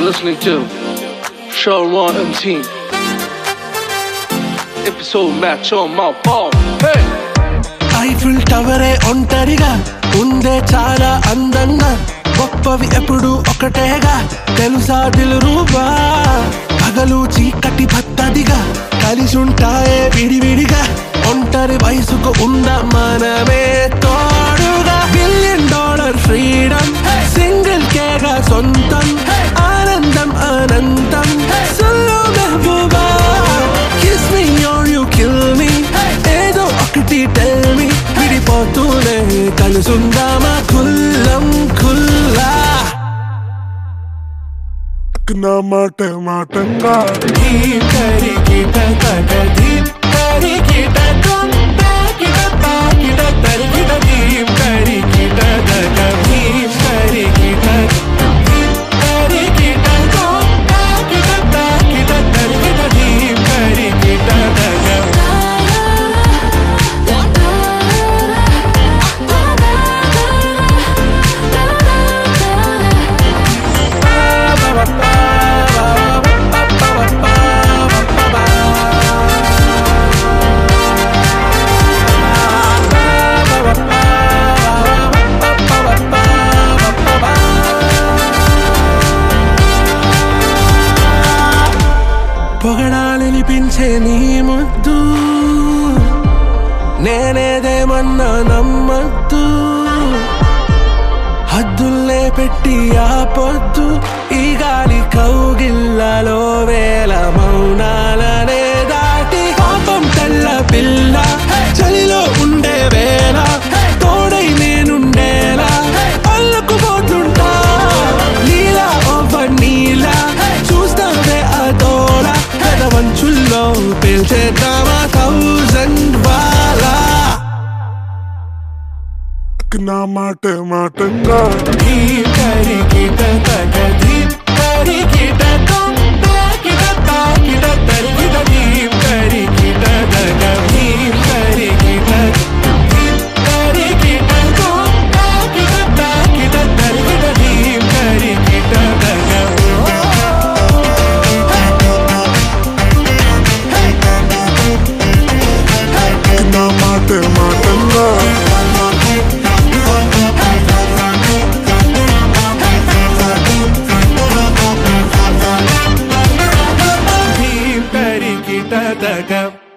listening to Sharon and Team. Episode match on my ball. Hey! Eiffel టవరే ఒంటరిగా ఉందే చాలా అందంగా గొప్పవి ఎప్పుడు ఒకటేగా తెలుసా దిల్రూబా పగలు చీకటి భత్తదిగా కలిసుంటాయే విడివిడిగా ఒంటరి వయసుకు ఉంద మనమే తోడుగా $1 బిలియన్ ఫ్రీడమ్ సింగిల్ కేగా సొంతం ఆనందం అనంతం సల్లో మెహబూబా kiss me are you kill me ఏదో ఒకటి టెల్ మీ విడిపోతూనే కలుసుందామా కుల్లం కుల్లా నా మాట మాటంగా ధీమ్ కరిగిట తగధీమ్ కరిగిట కుంపాకిట పాకిట తరిగిట ధీమ్ కరిగిట తగధీమ్ కరిగిట ధీమ్ కరిగిట కుంపాకిట పాకిట తరిగిట ధీమ్ కరిగిట తగ పొగడాలనిపించే నీ ముద్దు నేనేదేమన్నా నమ్మద్దు హద్దుల్లే పెట్టి ఆపొద్దు ఈ గాలి కౌగిల్లలో వేల మౌనాలనే దాటి పాపం తెల్ల పిల్ల చలిలో ఉండే వేళ తోడై నేనుండేలా అల్లుకుపోతుంటా నీలా ఓవర్ నీలా చూస్తావే అదోలా పెదవంచుల్లో పేల్చేద్దామా 1000 వాలా నా మాట మాటంగా ధీమ్ కరిగిట తగధీమ్ కరిగిట కుంపాకిట పాకిట తరిగిట ధీమ్ కరిగిట తగధీమ్ కరిగిట ధీమ్ కరిగిట కుంపాకిట పాకిట తరిగిట ధీమ్ కరిగిట తగ నా మాట మాటంగా ధీమ్ కరిగిట తగ